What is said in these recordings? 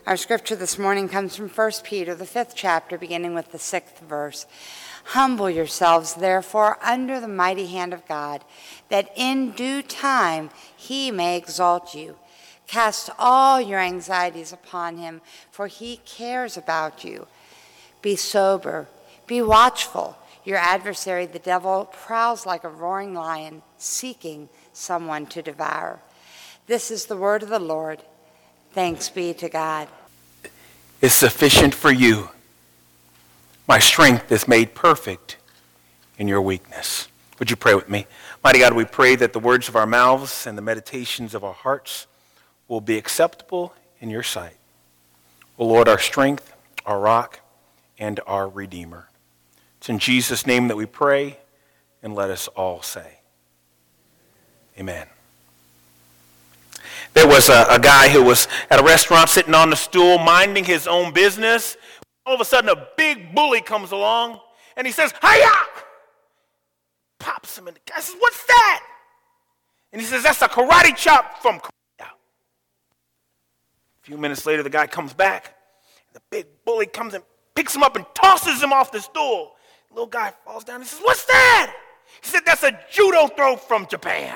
Our scripture this morning comes from 1 Peter, the 5th chapter, beginning with the 6th verse. Humble yourselves, therefore, under the mighty hand of God, that in due time he may exalt you. Cast all your anxieties upon him, for he cares about you. Be sober, be watchful. Your adversary, the devil, prowls like a roaring lion, seeking someone to devour. This is the word of the Lord. Thanks be to God. Is sufficient for you. My strength is made perfect in your weakness. Would you pray with me? Mighty God, we pray that the words of our mouths and the meditations of our hearts will be acceptable in your sight. O Lord, our strength, our rock, and our Redeemer. It's in Jesus' name that we pray, and let us all say, amen. There was a guy who was at a restaurant sitting on the stool minding his own business. All of a sudden a big bully comes along and he says, "Hiya!" Pops him in the guy says, "What's that?" And he says, "That's a karate chop from Korea." A few minutes later the guy comes back and the big bully comes and picks him up and tosses him off the stool. The little guy falls down and says, "What's that?" He said, "That's a judo throw from Japan."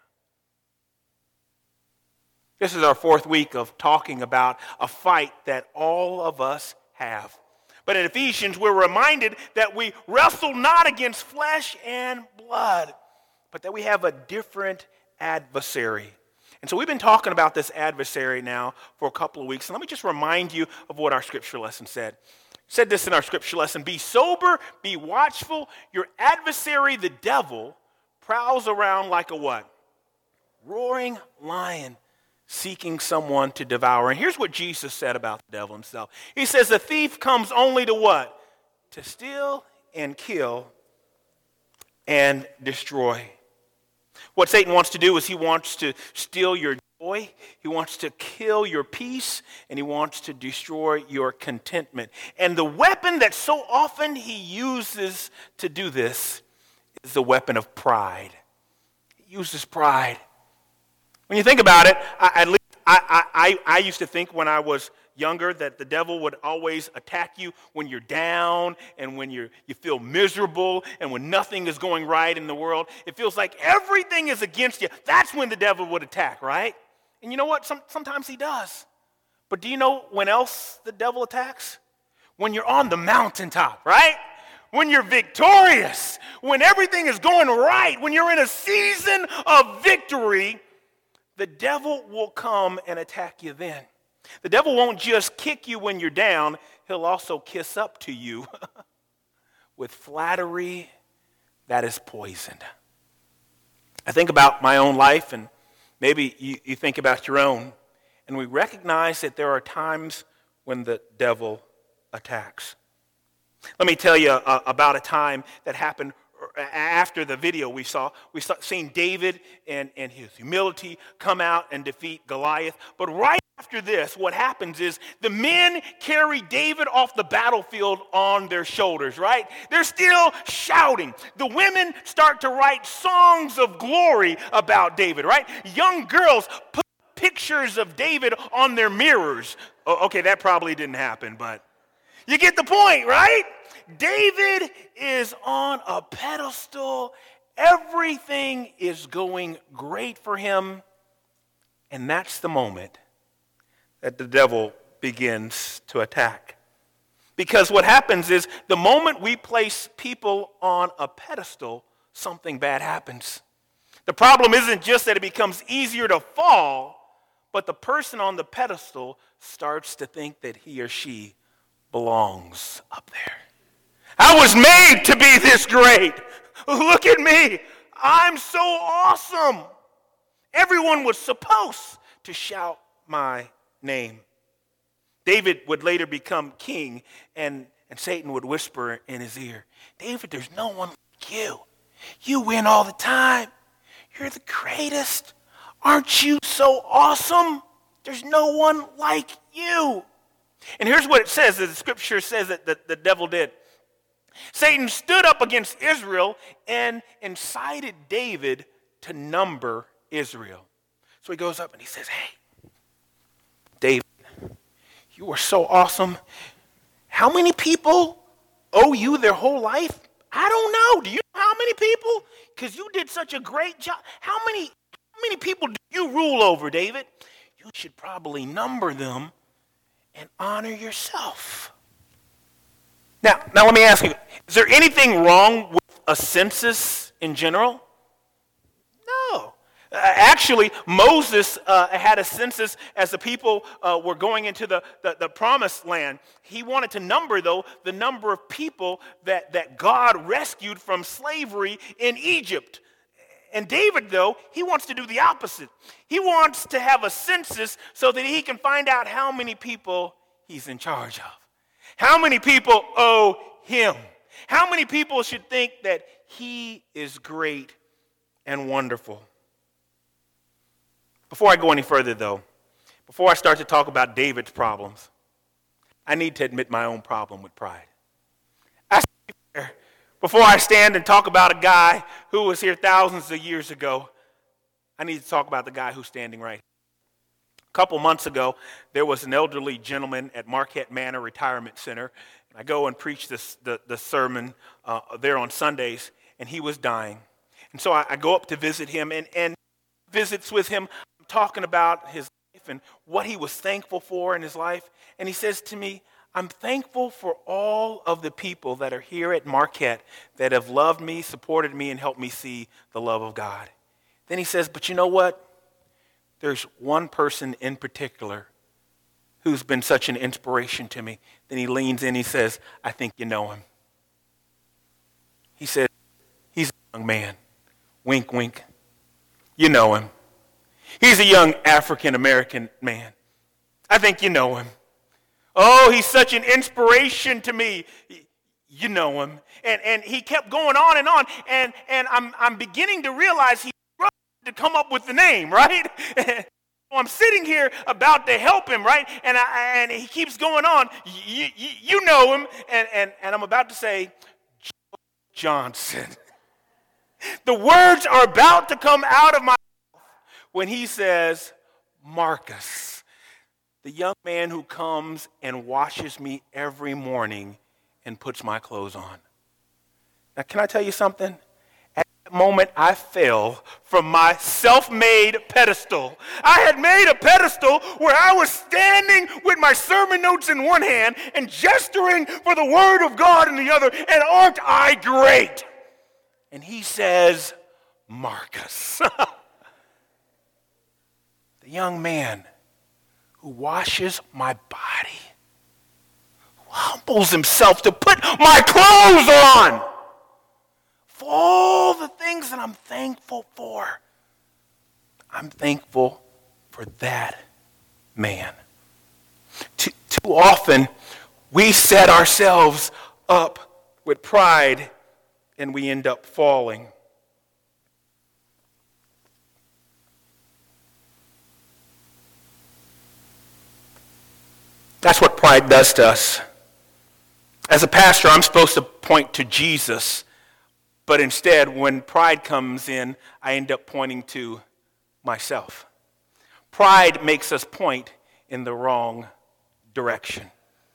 This is our fourth week of talking about a fight that all of us have. But in Ephesians, we're reminded that we wrestle not against flesh and blood, but that we have a different adversary. And so we've been talking about this adversary now for a couple of weeks. And let me just remind you of what our scripture lesson said. It said this in our scripture lesson: be sober, be watchful. Your adversary, the devil, prowls around like a what? Roaring lion, seeking someone to devour. And here's what Jesus said about the devil himself. He says the thief comes only to what? To steal and kill and destroy. What Satan wants to do is he wants to steal your joy, he wants to kill your peace, and he wants to destroy your contentment. And the weapon that so often he uses to do this is the weapon of pride. He uses pride. When you think about it, I used to think when I was younger that the devil would always attack you when you're down and when you feel miserable and when nothing is going right in the world. It feels like everything is against you. That's when the devil would attack, right? And you know what? Sometimes he does. But do you know when else the devil attacks? When you're on the mountaintop, right? When you're victorious, when everything is going right, when you're in a season of victory, the devil will come and attack you then. The devil won't just kick you when you're down. He'll also kiss up to you with flattery that is poisoned. I think about my own life, and maybe you think about your own, and we recognize that there are times when the devil attacks. Let me tell you about a time that happened after the video we saw seeing David and his humility come out and defeat Goliath. But right after this, what happens is the men carry David off the battlefield on their shoulders, right? They're still shouting. The women start to write songs of glory about David, right? Young girls put pictures of David on their mirrors. Oh, okay, that probably didn't happen, but you get the point, right? David is on a pedestal. Everything is going great for him. And that's the moment that the devil begins to attack. Because what happens is the moment we place people on a pedestal, something bad happens. The problem isn't just that it becomes easier to fall, but the person on the pedestal starts to think that he or she belongs up there. I was made to be this great. Look at me. I'm so awesome. Everyone was supposed to shout my name. David would later become king, and Satan would whisper in his ear, "David, there's no one like you. You win all the time. You're the greatest. Aren't you so awesome? There's no one like you." And here's what it says, that the scripture says that the devil did. Satan stood up against Israel and incited David to number Israel. So he goes up and he says, "Hey, David, You are so awesome. How many people owe you their whole life? I don't know. Do you know how many people? Because you did such a great job. How many people do you rule over, David? You should probably number them and honor yourself. Now let me ask you, is there anything wrong with a census in general? No. Actually, Moses had a census as the people were going into the promised land. He wanted to number, though, the number of people that God rescued from slavery in Egypt. And David, though, he wants to do the opposite. He wants to have a census so that he can find out how many people he's in charge of. How many people owe him? How many people should think that he is great and wonderful? Before I go any further, though, before I start to talk about David's problems, I need to admit my own problem with pride. Before I stand and talk about a guy who was here thousands of years ago, I need to talk about the guy who's standing right here. A couple months ago, there was an elderly gentleman at Marquette Manor Retirement Center. I go and preach the sermon there on Sundays, and he was dying. And so I go up to visit him, and visits with him, I'm talking about his life and what he was thankful for in his life. And he says to me, I'm thankful for all of the people that are here at Marquette that have loved me, supported me, and helped me see the love of God. Then he says, but you know what? There's one person in particular who's been such an inspiration to me. Then he leans in, he says, I think you know him. He said, he's a young man. Wink, wink. You know him. He's a young African-American man. I think you know him. Oh, he's such an inspiration to me. You know him. And he kept going on, and I'm beginning to realize he struggled to come up with the name, right? I'm sitting here about to help him, right? And he keeps going on. You know him. And I'm about to say, Joe Johnson. The words are about to come out of my mouth when he says, Marcus, the young man who comes and washes me every morning and puts my clothes on. Now, can I tell you something? At that moment, I fell from my self-made pedestal. I had made a pedestal where I was standing with my sermon notes in one hand and gesturing for the word of God in the other, and aren't I great? And he says, Marcus, the young man who washes my body, who humbles himself to put my clothes on. For all the things that I'm thankful for, I'm thankful for that man. Too often, we set ourselves up with pride and we end up falling. That's what pride does to us. As a pastor, I'm supposed to point to Jesus, but instead, when pride comes in, I end up pointing to myself. Pride makes us point in the wrong direction.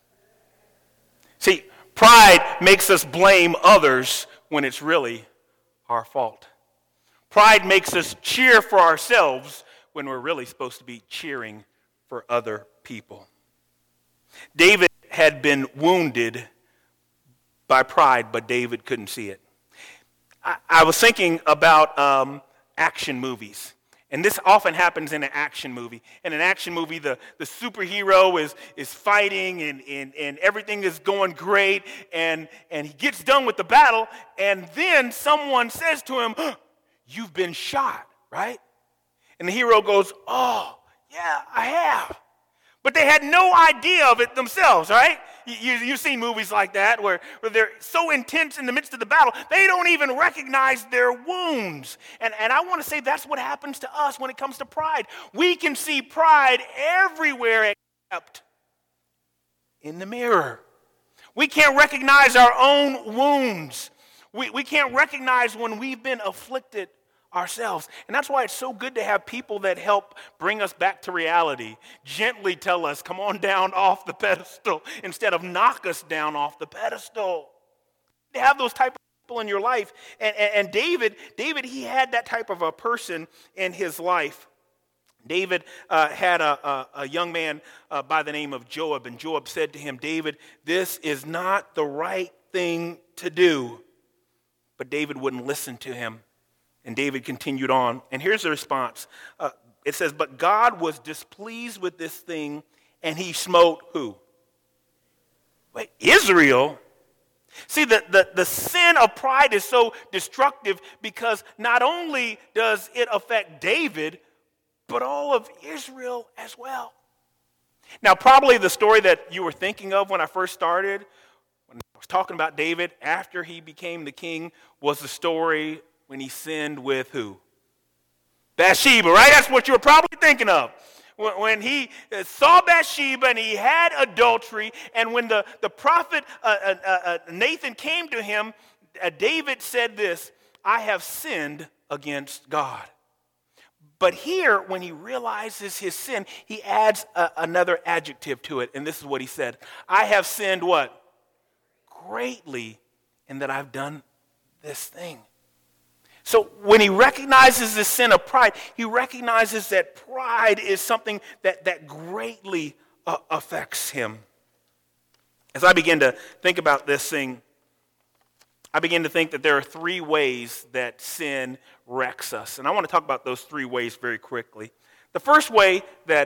See, pride makes us blame others when it's really our fault. Pride makes us cheer for ourselves when we're really supposed to be cheering for other people. David had been wounded by pride, but David couldn't see it. I was thinking about action movies. And this often happens in an action movie. In an action movie, the superhero is fighting and everything is going great. And he gets done with the battle. And then someone says to him, you've been shot, right? And the hero goes, oh, yeah, I have. But they had no idea of it themselves, right? You've seen movies like that where they're so intense in the midst of the battle, they don't even recognize their wounds. And I want to say that's what happens to us when it comes to pride. We can see pride everywhere except in the mirror. We can't recognize our own wounds. We can't recognize when we've been afflicted ourselves. And that's why it's so good to have people that help bring us back to reality, gently tell us, come on down off the pedestal, instead of knock us down off the pedestal. You have those type of people in your life. And David, he had that type of a person in his life. David had a young man by the name of Joab, and Joab said to him, David, this is not the right thing to do. But David wouldn't listen to him, and David continued on. And here's the response. It says, but God was displeased with this thing, and he smote who? Wait, Israel? See, the sin of pride is so destructive because not only does it affect David, but all of Israel as well. Now, probably the story that you were thinking of when I first started, when I was talking about David after he became the king, was the story when he sinned with who? Bathsheba, right? That's what you were probably thinking of. When he saw Bathsheba and he had adultery, and when the prophet Nathan came to him, David said this, I have sinned against God. But here, when he realizes his sin, he adds another adjective to it, and this is what he said. I have sinned what? Greatly, in that I've done this thing. So when he recognizes the sin of pride, he recognizes that pride is something that greatly affects him. As I begin to think about this thing, I begin to think that there are three ways that sin wrecks us. And I want to talk about those three ways very quickly. The first way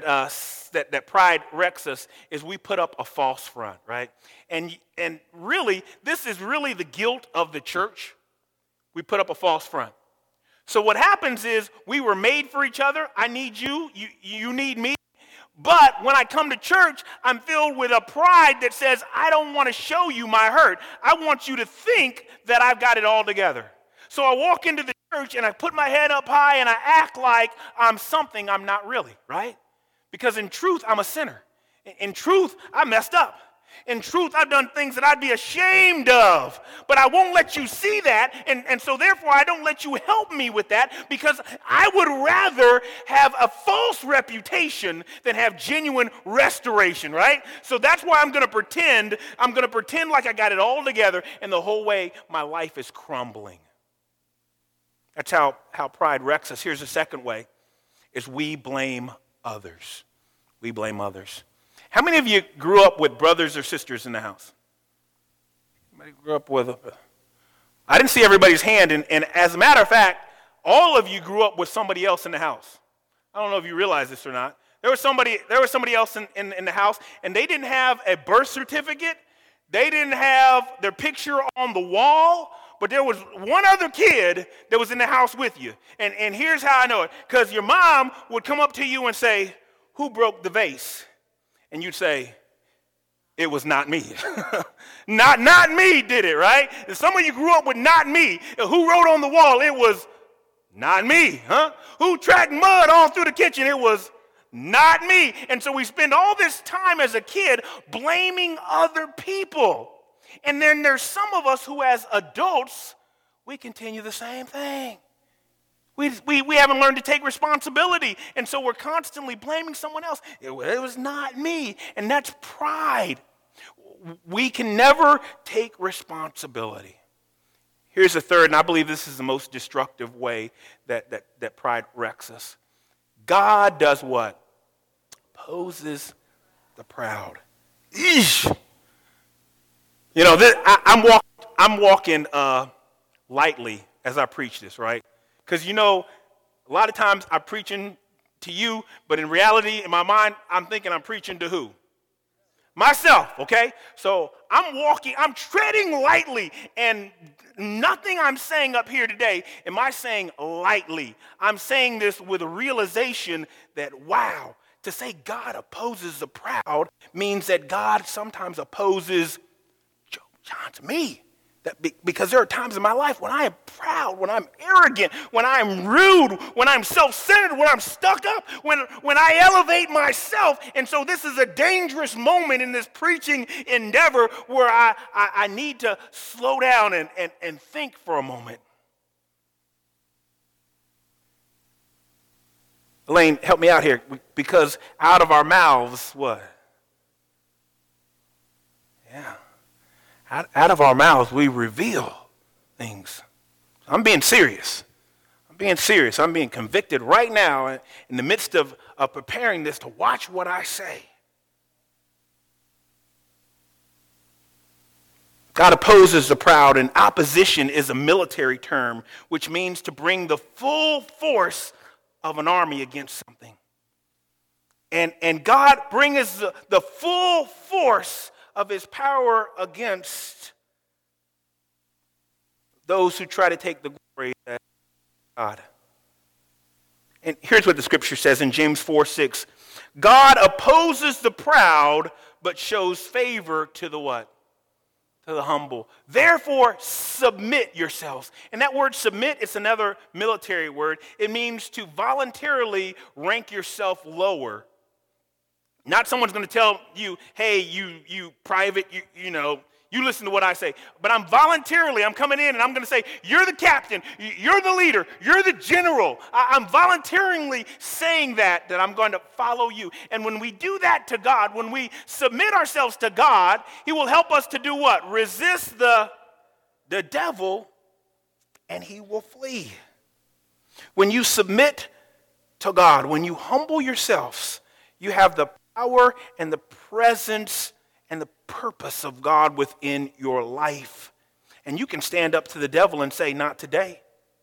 that pride wrecks us is we put up a false front, right? And really, this is really the guilt of the church. We put up a false front. So what happens is we were made for each other. I need you, you need me. But when I come to church, I'm filled with a pride that says, I don't want to show you my hurt. I want you to think that I've got it all together. So I walk into the church and I put my head up high and I act like I'm something I'm not really, right? Because in truth, I'm a sinner. In truth, I messed up. In truth, I've done things that I'd be ashamed of, but I won't let you see that, and so therefore I don't let you help me with that, because I would rather have a false reputation than have genuine restoration, right? So that's why I'm going to pretend like I got it all together, and the whole way my life is crumbling. That's how pride wrecks us. Here's the second way, is we blame others. We blame others. How many of you grew up with brothers or sisters in the house? Anybody grew up with I didn't see everybody's hand, and as a matter of fact, all of you grew up with somebody else in the house. I don't know if you realize this or not. There was somebody else in the house, and they didn't have a birth certificate. They didn't have their picture on the wall, but there was one other kid that was in the house with you. And here's how I know it. Because your mom would come up to you and say, who broke the vase? And you'd say, it was not me. not me did it, right? And some of you grew up with not me. Who wrote on the wall? It was not me, huh? Who tracked mud all through the kitchen? It was not me. And so we spend all this time as a kid blaming other people. And then there's some of us who, as adults, we continue the same thing. We haven't learned to take responsibility, and so we're constantly blaming someone else. It was not me, and that's pride. We can never take responsibility. Here's the third, and I believe this is the most destructive way that pride wrecks us. God does what? Opposes the proud. Eesh. You know, I'm walking lightly as I preach this, right? Because, you know, a lot of times I'm preaching to you, but in reality, in my mind, I'm thinking I'm preaching to who? Myself, okay? So I'm treading lightly, and nothing I'm saying up here today am I saying lightly. I'm saying this with a realization that, wow, to say God opposes the proud means that God sometimes opposes me. Because there are times in my life when I am proud, when I'm arrogant, when I'm rude, when I'm self-centered, when I'm stuck up, when I elevate myself. And so this is a dangerous moment in this preaching endeavor where I need to slow down and think for a moment. Elaine, help me out here, because out of our mouths, what? Yeah. Out of our mouths, we reveal things. I'm being serious. I'm being convicted right now in the midst of preparing this to watch what I say. God opposes the proud, and opposition is a military term, which means to bring the full force of an army against something. And God brings the full force of his power against those who try to take the glory of God. And here's what the scripture says in James 4:6. God opposes the proud, but shows favor to the what? To the humble. Therefore, submit yourselves. And that word submit is another military word. It means to voluntarily rank yourself lower. Not someone's going to tell you, hey, you private, you listen to what I say. But I'm coming in and I'm going to say, you're the captain, you're the leader, you're the general. I'm voluntarily saying that I'm going to follow you. And when we do that to God, when we submit ourselves to God, he will help us to do what? Resist the devil, and he will flee. When you submit to God, when you humble yourselves, you have the power and the presence and the purpose of God within your life. And you can stand up to the devil and say, not today.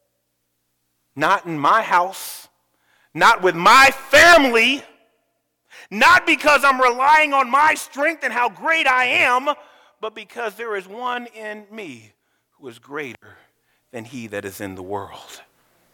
Not in my house. Not with my family. Not because I'm relying on my strength and how great I am, but because there is one in me who is greater than he that is in the world.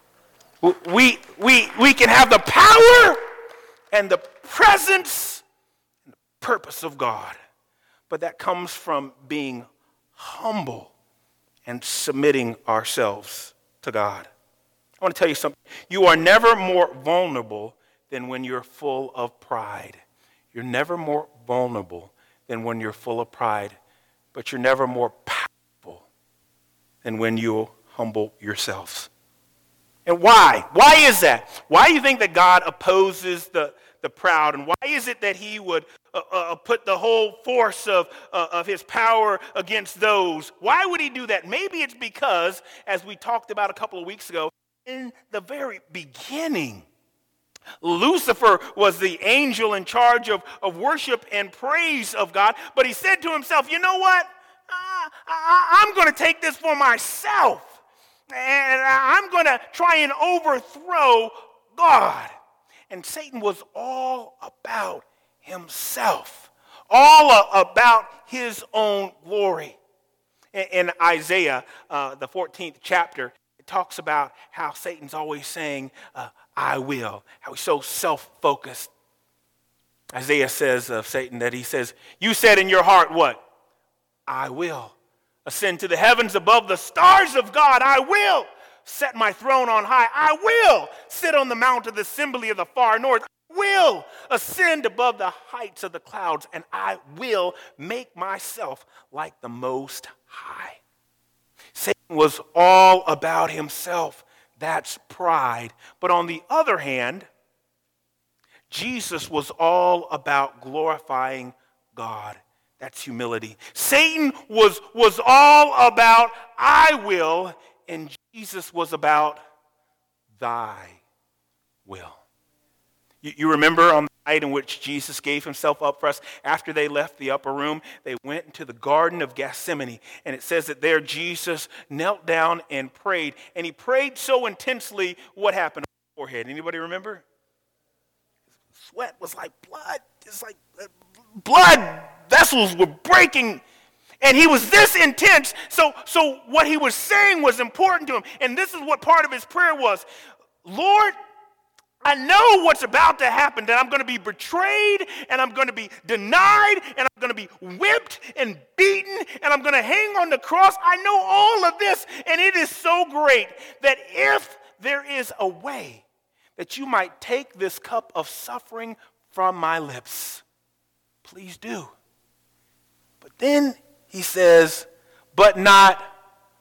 We can have the power and the presence and the purpose of God. But that comes from being humble and submitting ourselves to God. I want to tell you something. You are never more vulnerable than when you're full of pride. You're never more vulnerable than when you're full of pride. But you're never more powerful than when you humble yourselves. And why? Why is that? Why do you think that God opposes the proud? And why is it that he would put the whole force of his power against those? Why would he do that? Maybe it's because, as we talked about a couple of weeks ago, in the very beginning, Lucifer was the angel in charge of worship and praise of God. But he said to himself, you know what? I'm going to take this for myself. And I'm going to try and overthrow God. And Satan was all about himself, all about his own glory. In Isaiah, the 14th chapter, it talks about how Satan's always saying, I will, how he's so self-focused. Isaiah says of Satan that he says, you said in your heart what? I will ascend to the heavens above the stars of God. I will set my throne on high. I will sit on the mount of the assembly of the far north. I will ascend above the heights of the clouds, and I will make myself like the Most High. Satan was all about himself. That's pride. But on the other hand, Jesus was all about glorifying God. That's humility. Satan was all about I will, and Jesus was about thy will. You remember on the night in which Jesus gave himself up for us, after they left the upper room, they went into the Garden of Gethsemane. And it says that there Jesus knelt down and prayed. And he prayed so intensely, what happened on his forehead? Anybody remember? Sweat was like blood. It's like blood vessels were breaking. And he was this intense. So what he was saying was important to him. And this is what part of his prayer was. Lord, I know what's about to happen, that I'm going to be betrayed, and I'm going to be denied, and I'm going to be whipped and beaten, and I'm going to hang on the cross. I know all of this, and it is so great that if there is a way that you might take this cup of suffering from my lips, please do. But then he says, but not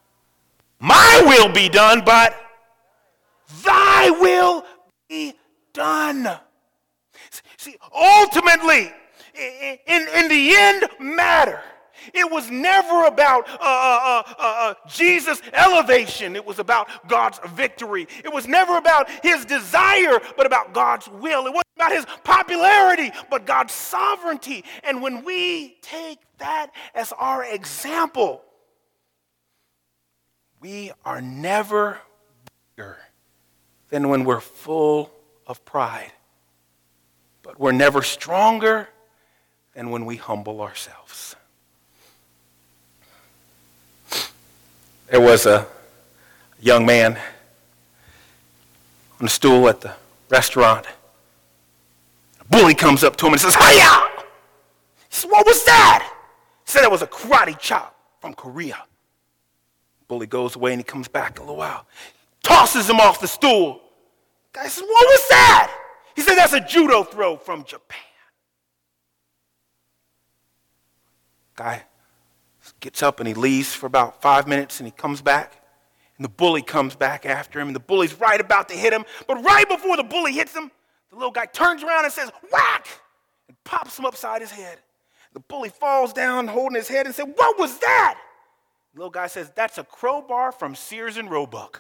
my will be done, but thy will be done. See, ultimately, in the end matter, it was never about Jesus' elevation. It was about God's victory. It was never about his desire, but about God's will. It wasn't about his popularity, but God's sovereignty. And when we take that as our example, we are never bigger than when we're full of pride. But we're never stronger than when we humble ourselves. There was a young man on a stool at the restaurant. A bully comes up to him and says, "Hiya!" He says, "What was that?" He said it was a karate chop from Korea. The bully goes away and he comes back a little while. Tosses him off the stool. The guy says, "What was that?" He said, "That's a judo throw from Japan." Guy gets up and he leaves for about 5 minutes and he comes back. And the bully comes back after him and the bully's right about to hit him. But right before the bully hits him, the little guy turns around and says, "Whack!" and pops him upside his head. The bully falls down holding his head and said, "What was that?" The little guy says, "That's a crowbar from Sears and Roebuck."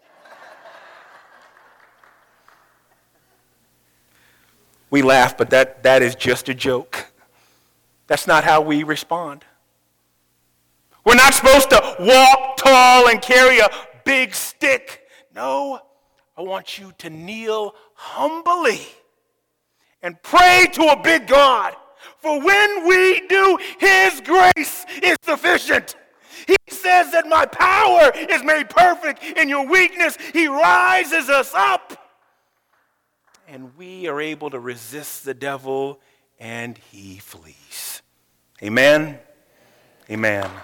We laugh, but that is just a joke. That's not how we respond. We're not supposed to walk tall and carry a big stick. No, I want you to kneel humbly and pray to a big God. For when we do, his grace is sufficient. He says that my power is made perfect in your weakness. He rises us up. And we are able to resist the devil and he flees. Amen? Amen.